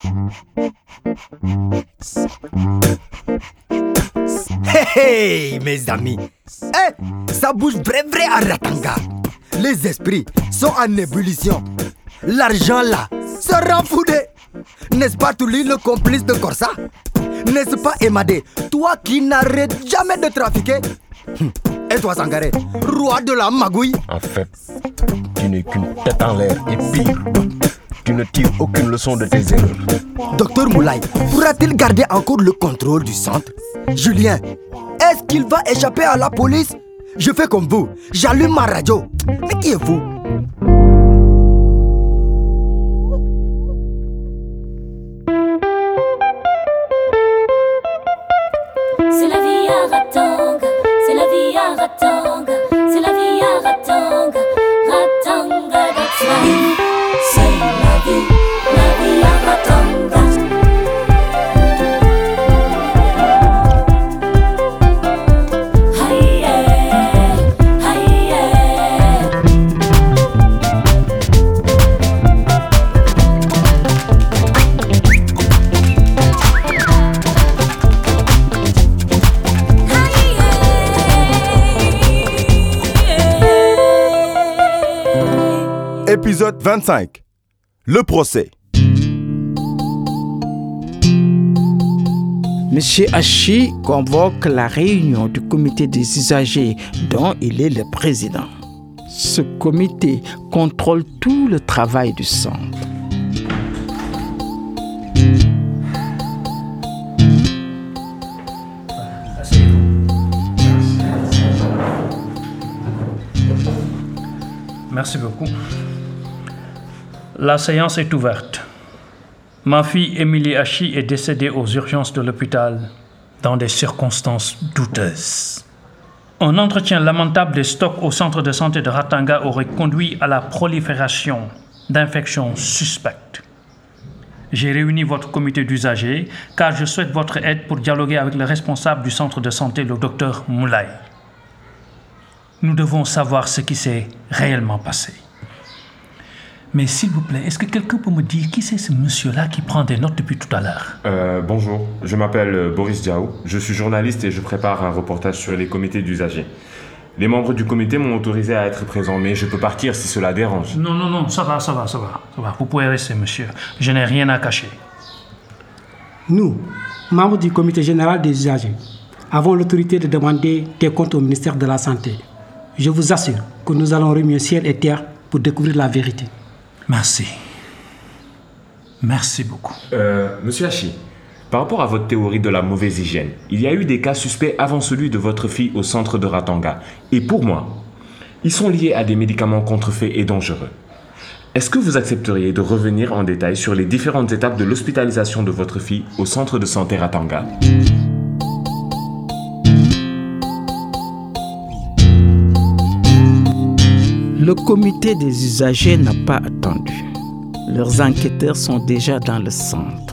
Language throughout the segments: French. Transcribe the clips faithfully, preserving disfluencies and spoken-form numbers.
Hey, hey, mes amis. Eh, ça bouge vrai vrai à Ratanga. Les esprits sont en ébullition. L'argent là se rend foudé. N'est-ce pas Touli, le complice de Corsa? N'est-ce pas Emadé, toi qui n'arrêtes jamais de trafiquer? Et toi Sangaré, roi de la magouille? En fait, tu n'es qu'une tête en l'air et pire, tu ne tires aucune leçon de tes erreurs. Docteur Moulay, pourra-t-il garder encore le contrôle du centre? Julien, est-ce qu'il va échapper à la police? Je fais comme vous, j'allume ma radio. Mais qui êtes-vous? C'est la vie à Ratanga, c'est la vie à Ratanga, c'est la vie à Ratanga, Ratanga, that's life. C'est la vie, la vie à Ratanga. Aïe, aïe, Épisode vingt-cinq. Le procès. Monsieur Hachi convoque la réunion du comité des usagers dont il est le président. Ce comité contrôle tout le travail du centre. Merci beaucoup. La séance est ouverte. Ma fille Émilie Hachi est décédée aux urgences de l'hôpital dans des circonstances douteuses. Un entretien lamentable des stocks au centre de santé de Ratanga aurait conduit à la prolifération d'infections suspectes. J'ai réuni votre comité d'usagers car je souhaite votre aide pour dialoguer avec le responsable du centre de santé, le docteur Moulay. Nous devons savoir ce qui s'est réellement passé. Mais s'il vous plaît, est-ce que quelqu'un peut me dire qui c'est ce monsieur-là qui prend des notes depuis tout à l'heure? euh, Bonjour, je m'appelle euh, Boris Diao. Je suis journaliste et je prépare un reportage sur les comités d'usagers. Les membres du comité m'ont autorisé à être présent, mais je peux partir si cela dérange. Non, non, non, ça va, ça va, ça va, ça va. Vous pouvez rester, monsieur. Je n'ai rien à cacher. Nous, membres du comité général des usagers, avons l'autorité de demander des comptes au ministère de la Santé. Je vous assure que nous allons remuer ciel et terre pour découvrir la vérité. Merci. Merci beaucoup. Euh, Monsieur Hachi, par rapport à votre théorie de la mauvaise hygiène, il y a eu des cas suspects avant celui de votre fille au centre de Ratanga. Et pour moi, ils sont liés à des médicaments contrefaits et dangereux. Est-ce que vous accepteriez de revenir en détail sur les différentes étapes de l'hospitalisation de votre fille au centre de santé Ratanga? Le comité des usagers n'a pas attendu. Leurs enquêteurs sont déjà dans le centre.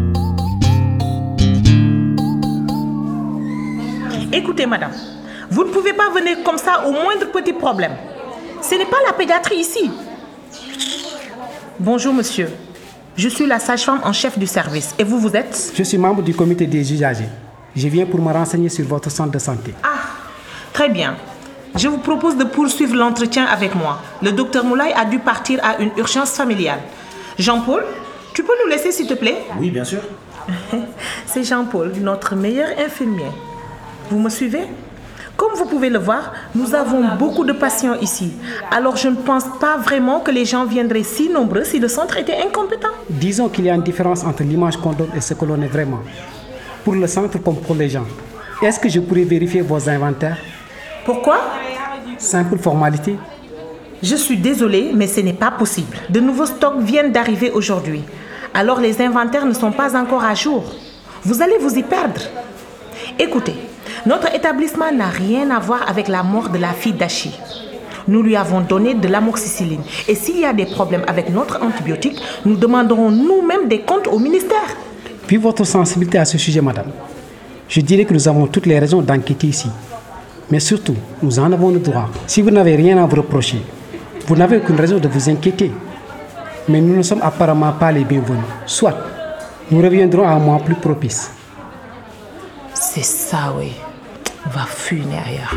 Écoutez, madame, vous ne pouvez pas venir comme ça au moindre petit problème. Ce n'est pas la pédiatrie ici. Bonjour, monsieur. Je suis la sage-femme en chef du service. Et vous, vous êtes? Je suis membre du comité des usagers. Je viens pour me renseigner sur votre centre de santé. Ah, très bien. Je vous propose de poursuivre l'entretien avec moi. Le docteur Moulay a dû partir à une urgence familiale. Jean-Paul, tu peux nous laisser, s'il te plaît? Oui, bien sûr. C'est Jean-Paul, notre meilleur infirmier. Vous me suivez? Comme vous pouvez le voir, nous avons beaucoup de patients ici. Alors je ne pense pas vraiment que les gens viendraient si nombreux si le centre était incompétent. Disons qu'il y a une différence entre l'image qu'on donne et ce que l'on est vraiment. Pour le centre comme pour les gens. Est-ce que je pourrais vérifier vos inventaires? Pourquoi? Simple formalité. Je suis désolée, mais ce n'est pas possible. De nouveaux stocks viennent d'arriver aujourd'hui. Alors les inventaires ne sont pas encore à jour. Vous allez vous y perdre. Écoutez, notre établissement n'a rien à voir avec la mort de la fille d'Hachi. Nous lui avons donné de l'amoxicilline. Et s'il y a des problèmes avec notre antibiotique, nous demanderons nous-mêmes des comptes au ministère. Puis votre sensibilité à ce sujet, madame. Je dirais que nous avons toutes les raisons d'enquêter ici. Mais surtout, nous en avons le droit. Si vous n'avez rien à vous reprocher, vous n'avez aucune raison de vous inquiéter. Mais nous ne sommes apparemment pas les bienvenus. Soit, Nous reviendrons à un moment plus propice. C'est ça, oui. On va fumer ailleurs.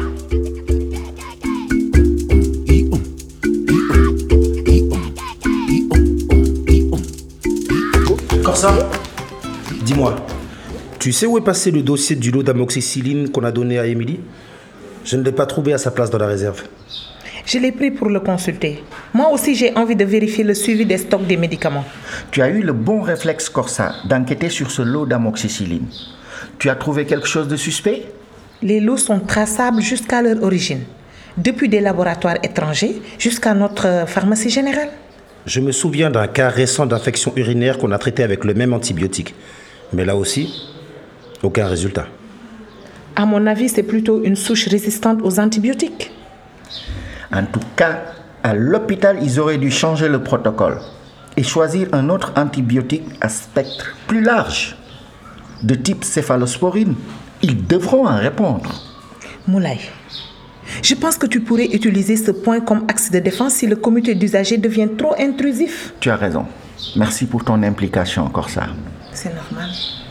Corsa, dis-moi, tu sais où est passé le dossier du lot d'amoxicilline qu'on a donné à Émilie? Je ne l'ai pas trouvé à sa place dans la réserve. Je l'ai pris pour le consulter. Moi aussi, j'ai envie de vérifier le suivi des stocks des médicaments. Tu as eu le bon réflexe, Corsa, d'enquêter sur ce lot d'amoxicilline. Tu as trouvé quelque chose de suspect? Les lots sont traçables jusqu'à leur origine, depuis des laboratoires étrangers jusqu'à notre pharmacie générale. Je me souviens d'un cas récent d'infection urinaire qu'on a traité avec le même antibiotique. Mais là aussi, aucun résultat. À mon avis, c'est plutôt une souche résistante aux antibiotiques. En tout cas, à l'hôpital, ils auraient dû changer le protocole et choisir un autre antibiotique à spectre plus large, de type céphalosporine. Ils devront en répondre. Moulay, je pense que tu pourrais utiliser ce point comme axe de défense si le comité d'usagers devient trop intrusif. Tu as raison. Merci pour ton implication, Corsa. C'est normal.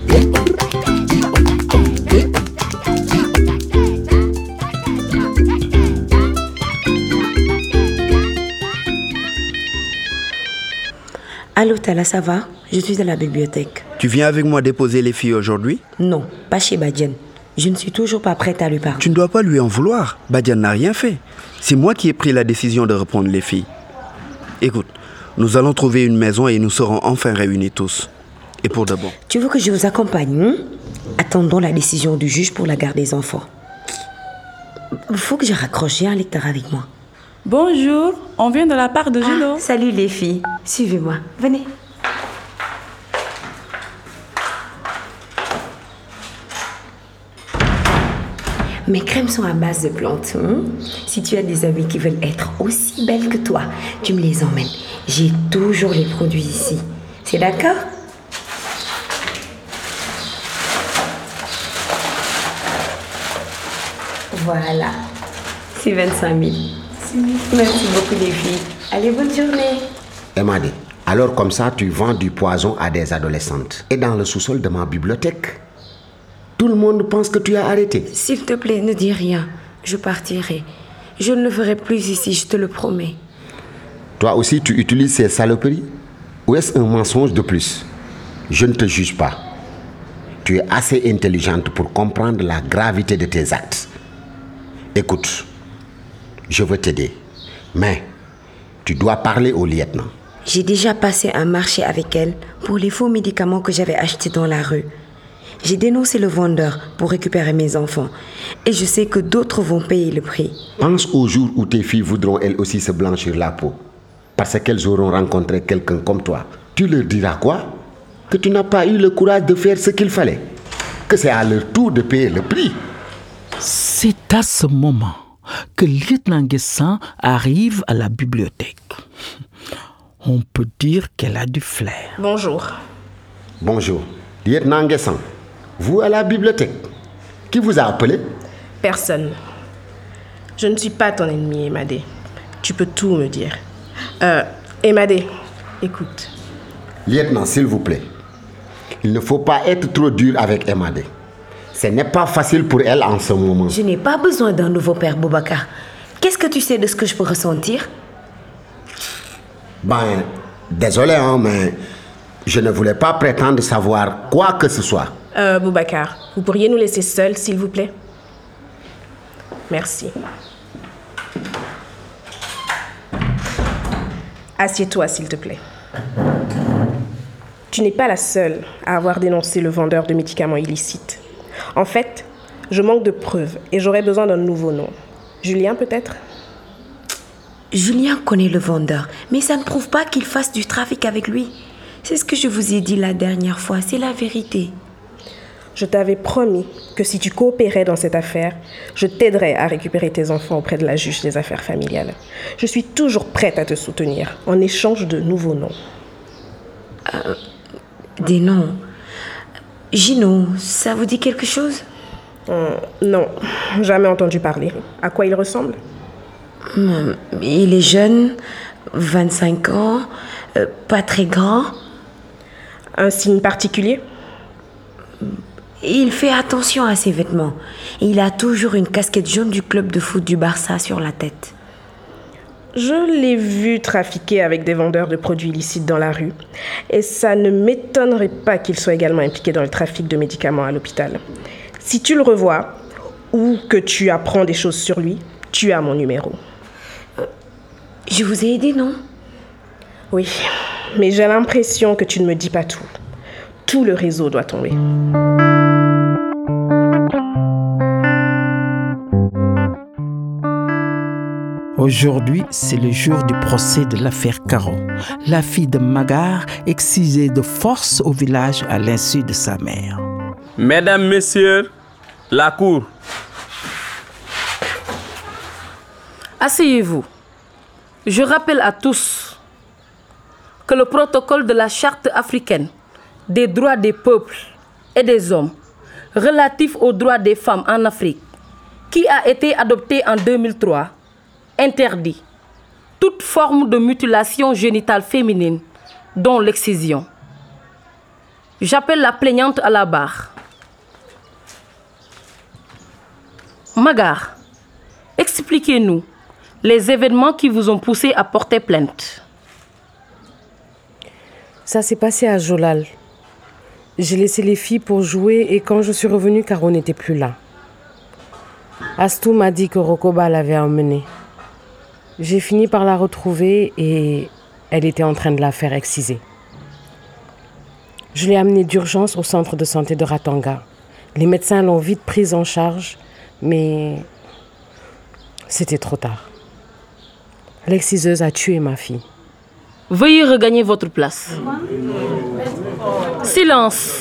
Allô Tala, ça va? Je suis à la bibliothèque. Tu viens avec moi déposer les filles aujourd'hui? Non, pas chez Badiane. Je ne suis toujours pas prête à lui parler. Tu ne dois pas lui en vouloir. Badiane n'a rien fait. C'est moi qui ai pris la décision de reprendre les filles. Écoute, nous allons trouver une maison et nous serons enfin réunis tous. Et pour de bon. Tu veux que je vous accompagne, hein? Attendons la décision du juge pour la garde des enfants. Il faut que je raccroche, j'ai un lecteur avec moi. Bonjour, on vient de la part de Juno. Ah, salut les filles, suivez-moi, venez. Mes crèmes sont à base de plantes. Hein? Si tu as des amis qui veulent être aussi belles que toi, tu me les emmènes. J'ai toujours les produits ici. C'est d'accord? Voilà, c'est vingt-cinq mille. Merci beaucoup les filles. Allez, bonne journée. Emadi, alors comme ça, tu vends du poison à des adolescentes. Et dans le sous-sol de ma bibliothèque, tout le monde pense que tu as arrêté. S'il te plaît, ne dis rien. Je partirai. Je ne le ferai plus ici, je te le promets. Toi aussi, tu utilises ces saloperies? Ou est-ce un mensonge de plus? Je ne te juge pas. Tu es assez intelligente pour comprendre la gravité de tes actes. Écoute, je veux t'aider, mais tu dois parler au lieutenant. J'ai déjà passé un marché avec elle pour les faux médicaments que j'avais achetés dans la rue. J'ai dénoncé le vendeur pour récupérer mes enfants et je sais que d'autres vont payer le prix. Pense au jour où tes filles voudront elles aussi se blanchir la peau parce qu'elles auront rencontré quelqu'un comme toi. Tu leur diras quoi? Que tu n'as pas eu le courage de faire ce qu'il fallait, que c'est à leur tour de payer le prix. C'est à ce moment que lieutenant Guessin arrive à la bibliothèque. On peut dire qu'elle a du flair. Bonjour. Bonjour. Lieutenant Guessin, vous à la bibliothèque. Qui vous a appelé? Personne. Je ne suis pas ton ennemi, Emadé. Tu peux tout me dire. Euh, Emadé, écoute. Lieutenant, s'il vous plaît. Il ne faut pas être trop dur avec Emadé. Ce n'est pas facile pour elle en ce moment. Je n'ai pas besoin d'un nouveau père, Boubacar. Qu'est-ce que tu sais de ce que je peux ressentir? Ben, désolé, hein, mais je ne voulais pas prétendre savoir quoi que ce soit. Euh, Boubacar, vous pourriez nous laisser seuls, s'il vous plaît? Merci. Assieds-toi, s'il te plaît. Tu n'es pas la seule à avoir dénoncé le vendeur de médicaments illicites. En fait, je manque de preuves et j'aurais besoin d'un nouveau nom. Julien, peut-être? Julien connaît le vendeur, mais ça ne prouve pas qu'il fasse du trafic avec lui. C'est ce que je vous ai dit la dernière fois, c'est la vérité. Je t'avais promis que si tu coopérais dans cette affaire, je t'aiderais à récupérer tes enfants auprès de la juge des affaires familiales. Je suis toujours prête à te soutenir en échange de nouveaux noms. Euh, des noms? Gino, ça vous dit quelque chose? euh, Non, jamais entendu parler. À quoi il ressemble? hum, Il est jeune, vingt-cinq ans, euh, pas très grand. Un signe particulier? Il fait attention à ses vêtements. Il a toujours une casquette jaune du club de foot du Barça sur la tête. Je l'ai vu trafiquer avec des vendeurs de produits illicites dans la rue. Et ça ne m'étonnerait pas qu'il soit également impliqué dans le trafic de médicaments à l'hôpital. Si tu le revois, ou que tu apprends des choses sur lui, tu as mon numéro. Euh, je vous ai aidé, non? Oui, mais j'ai l'impression que tu ne me dis pas tout. Tout le réseau doit tomber. Aujourd'hui, c'est le jour du procès de l'affaire Caro, la fille de Magar, excisée de force au village à l'insu de sa mère. Mesdames, Messieurs, la cour. Asseyez-vous. Je rappelle à tous que le protocole de la Charte africaine des droits des peuples et des hommes relatif aux droits des femmes en Afrique, qui a été adopté en deux mille trois, interdit toute forme de mutilation génitale féminine, dont l'excision. J'appelle la plaignante à la barre. Magar, expliquez-nous les événements qui vous ont poussé à porter plainte. Ça s'est passé à Jolal. J'ai laissé les filles pour jouer et quand je suis revenue, Caro n'était plus là. Astou m'a dit que Rokoba l'avait emmenée. J'ai fini par la retrouver et elle était en train de la faire exciser. Je l'ai amenée d'urgence au centre de santé de Ratanga. Les médecins l'ont vite prise en charge, mais c'était trop tard. L'exciseuse a tué ma fille. Veuillez regagner votre place. Silence.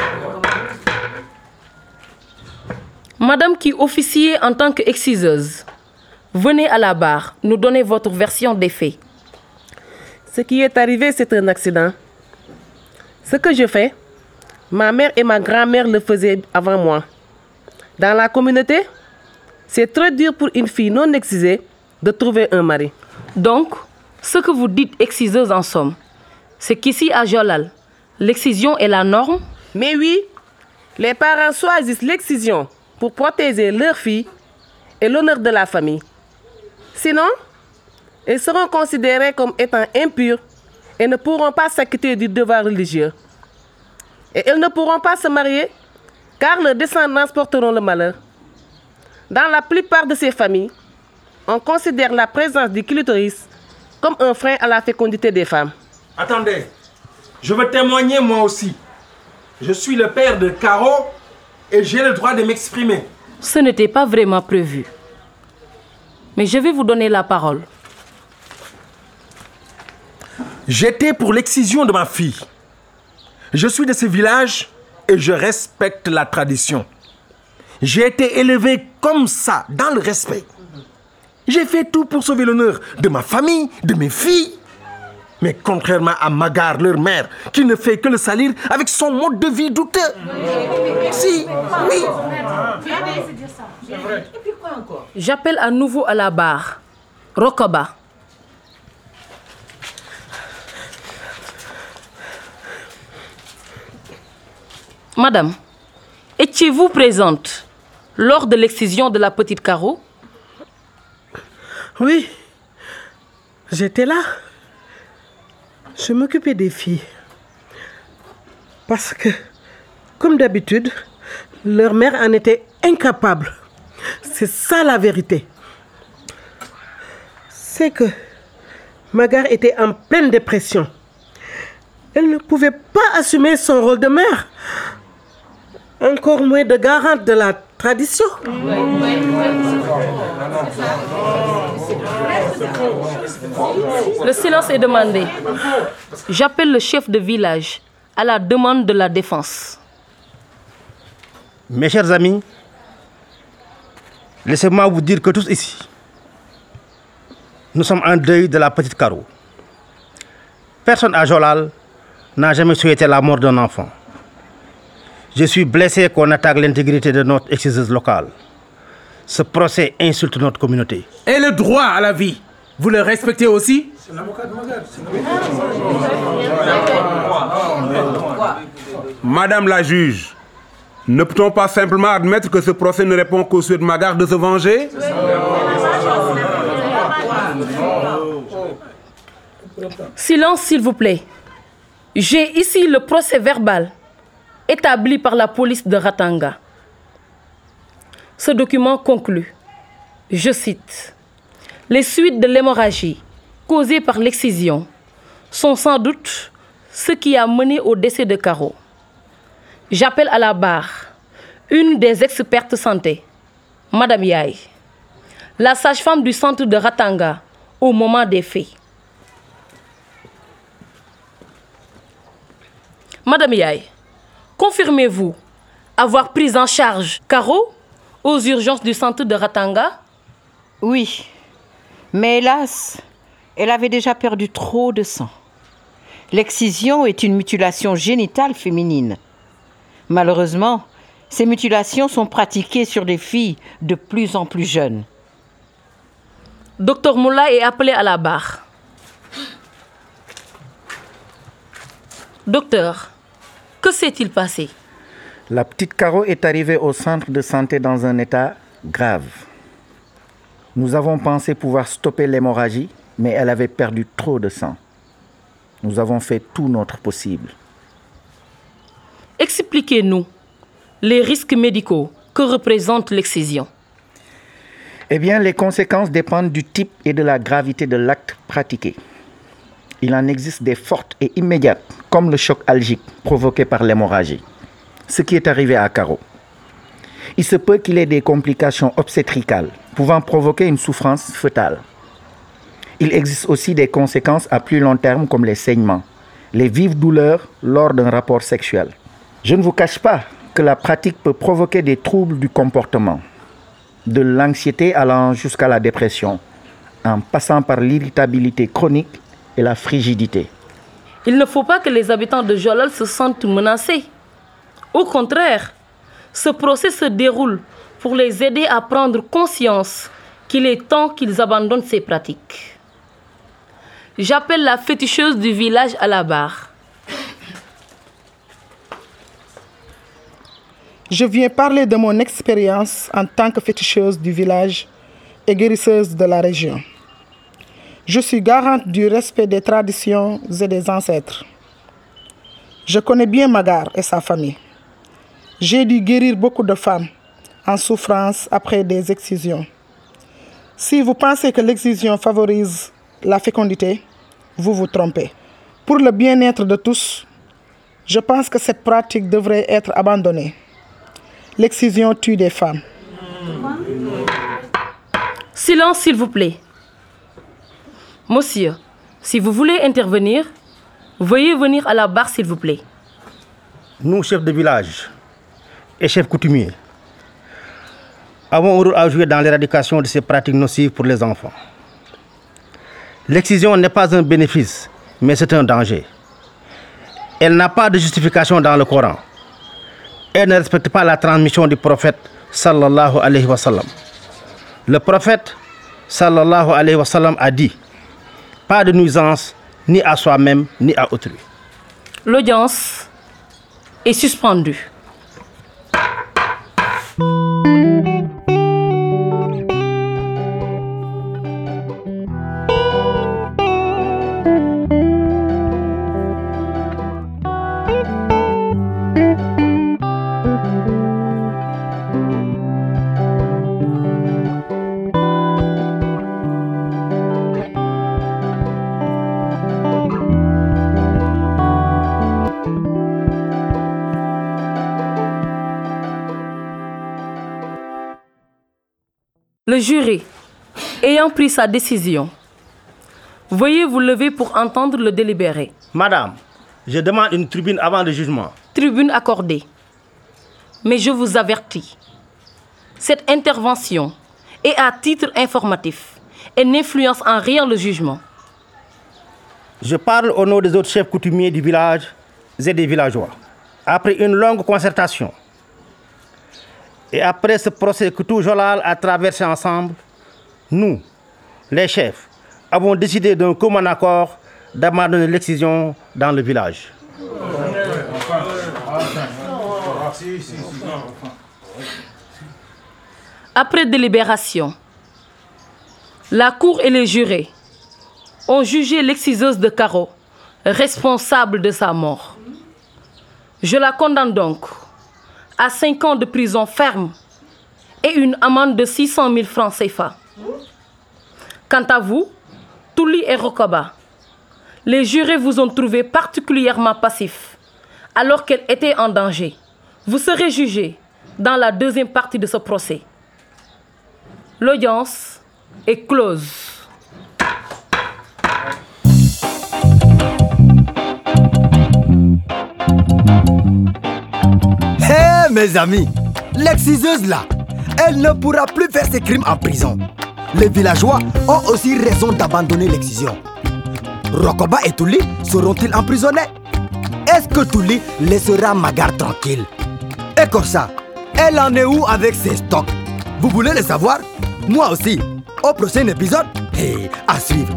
Madame qui officiait en tant qu'exciseuse, venez à la barre, nous donner votre version des faits. Ce qui est arrivé, c'est un accident. Ce que je fais, ma mère et ma grand-mère le faisaient avant moi. Dans la communauté, c'est très dur pour une fille non excisée de trouver un mari. Donc, ce que vous dites exciseuse en somme, c'est qu'ici à Jolal, l'excision est la norme? Mais oui, les parents choisissent l'excision pour protéger leur fille et l'honneur de la famille. Sinon, ils seront considérés comme étant impurs et ne pourront pas s'acquitter du devoir religieux. Et ils ne pourront pas se marier car leurs descendants porteront le malheur. Dans la plupart de ces familles, on considère la présence du clitoris comme un frein à la fécondité des femmes. Attendez, je veux témoigner moi aussi. Je suis le père de Caro et j'ai le droit de m'exprimer. Ce n'était pas vraiment prévu. Mais je vais vous donner la parole. J'étais pour l'excision de ma fille. Je suis de ce village et je respecte la tradition. J'ai été élevé comme ça, dans le respect. J'ai fait tout pour sauver l'honneur de ma famille, de mes filles. Mais contrairement à Magar, leur mère, qui ne fait que le salir avec son mode de vie douteux. Si, oui. J'appelle à nouveau à la barre. Rokoba. Madame, étiez-vous présente lors de l'excision de la petite Caro? Oui, j'étais là. Je m'occupais des filles. Parce que, comme d'habitude, leur mère en était incapable. C'est ça la vérité. C'est que Magar était en pleine dépression. Elle ne pouvait pas assumer son rôle de mère. Encore moins de garante de la tradition. Le silence est demandé. J'appelle le chef de village à la demande de la défense. Mes chers amis, laissez-moi vous dire que tous ici, nous sommes en deuil de la petite Caro. Personne à Jolal n'a jamais souhaité la mort d'un enfant. Je suis blessé qu'on attaque l'intégrité de notre exciseuse locale. Ce procès insulte notre communauté. Et le droit à la vie. Vous le respectez aussi? Madame la juge, ne peut-on pas simplement admettre que ce procès ne répond qu'au souhait de Magar de se venger? Silence, s'il vous plaît. J'ai ici le procès verbal établi par la police de Ratanga. Ce document conclut, je cite, « Les suites de l'hémorragie causée par l'excision sont sans doute ce qui a mené au décès de Caro. J'appelle à la barre une des expertes santé, Madame Yaye, la sage-femme du centre de Ratanga au moment des faits. Madame Yaye, confirmez-vous avoir pris en charge Caro aux urgences du centre de Ratanga? Oui, mais hélas, elle avait déjà perdu trop de sang. L'excision est une mutilation génitale féminine. Malheureusement, ces mutilations sont pratiquées sur des filles de plus en plus jeunes. Docteur Moula est appelé à la barre. Docteur, que s'est-il passé? La petite Caro est arrivée au centre de santé dans un état grave. Nous avons pensé pouvoir stopper l'hémorragie, mais elle avait perdu trop de sang. Nous avons fait tout notre possible. Expliquez-nous les risques médicaux que représente l'excision. Eh bien, les conséquences dépendent du type et de la gravité de l'acte pratiqué. Il en existe des fortes et immédiates, comme le choc algique provoqué par l'hémorragie, ce qui est arrivé à Caro. Il se peut qu'il ait des complications obstétricales, pouvant provoquer une souffrance fœtale. Il existe aussi des conséquences à plus long terme comme les saignements, les vives douleurs lors d'un rapport sexuel. Je ne vous cache pas que la pratique peut provoquer des troubles du comportement, de l'anxiété allant jusqu'à la dépression, en passant par l'irritabilité chronique et la frigidité. Il ne faut pas que les habitants de Jolal se sentent menacés. Au contraire, ce procès se déroule pour les aider à prendre conscience qu'il est temps qu'ils abandonnent ces pratiques. J'appelle la féticheuse du village à la barre. Je viens parler de mon expérience en tant que féticheuse du village et guérisseuse de la région. Je suis garante du respect des traditions et des ancêtres. Je connais bien Magar et sa famille. J'ai dû guérir beaucoup de femmes en souffrance après des excisions. Si vous pensez que l'excision favorise la fécondité, vous vous trompez. Pour le bien-être de tous, je pense que cette pratique devrait être abandonnée. L'excision tue des femmes. Silence, s'il vous plaît. Monsieur, si vous voulez intervenir, veuillez venir à la barre, s'il vous plaît. Nous, chefs de village et chefs coutumiers, avons un rôle à jouer dans l'éradication de ces pratiques nocives pour les enfants. L'excision n'est pas un bénéfice, mais c'est un danger. Elle n'a pas de justification dans le Coran. Elle ne respecte pas la transmission du prophète sallallahu alayhi wa sallam. Le prophète sallallahu alayhi wa sallam a dit: pas de nuisance ni à soi-même ni à autrui. L'audience est suspendue. Le jury, ayant pris sa décision, veuillez vous lever pour entendre le délibéré. Madame, je demande une tribune avant le jugement. Tribune accordée. Mais je vous avertis, cette intervention est à titre informatif et n'influence en rien le jugement. Je parle au nom des autres chefs coutumiers du village et des villageois. Après une longue concertation, et après ce procès que tout Jolal a traversé ensemble, nous, les chefs, avons décidé d'un commun accord d'abandonner l'excision dans le village. Après délibération, la Cour et les jurés ont jugé l'exciseuse de Caro responsable de sa mort. Je la condamne donc à cinq ans de prison ferme et une amende de six cent mille francs C F A. Quant à vous, Touli et Rokoba, les jurés vous ont trouvé particulièrement passifs alors qu'elle était en danger. Vous serez jugés dans la deuxième partie de ce procès. L'audience est close. Hé hey, mes amis, l'exciseuse là, elle ne pourra plus faire ses crimes en prison. Les villageois ont aussi raison d'abandonner l'excision. Rokoba et Touli seront-ils emprisonnés? Est-ce que Touli laissera Magar tranquille? Et Korsa, elle en est où avec ses stocks? Vous voulez le savoir? Moi aussi. Au prochain épisode, et à suivre.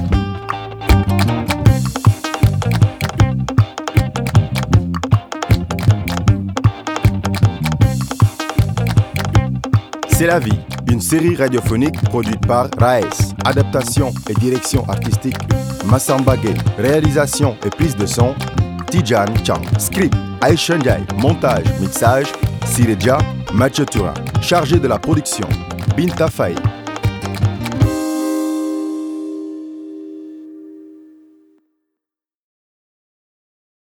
C'est la vie, une série radiophonique produite par Raes. Adaptation et direction artistique, Massamba Gueye. Réalisation et prise de son, Tijan Chang. Script, Aïcha Ndiaye. Montage, mixage, Sireja, Mathieu Turin. Chargé de la production, Binta Faye.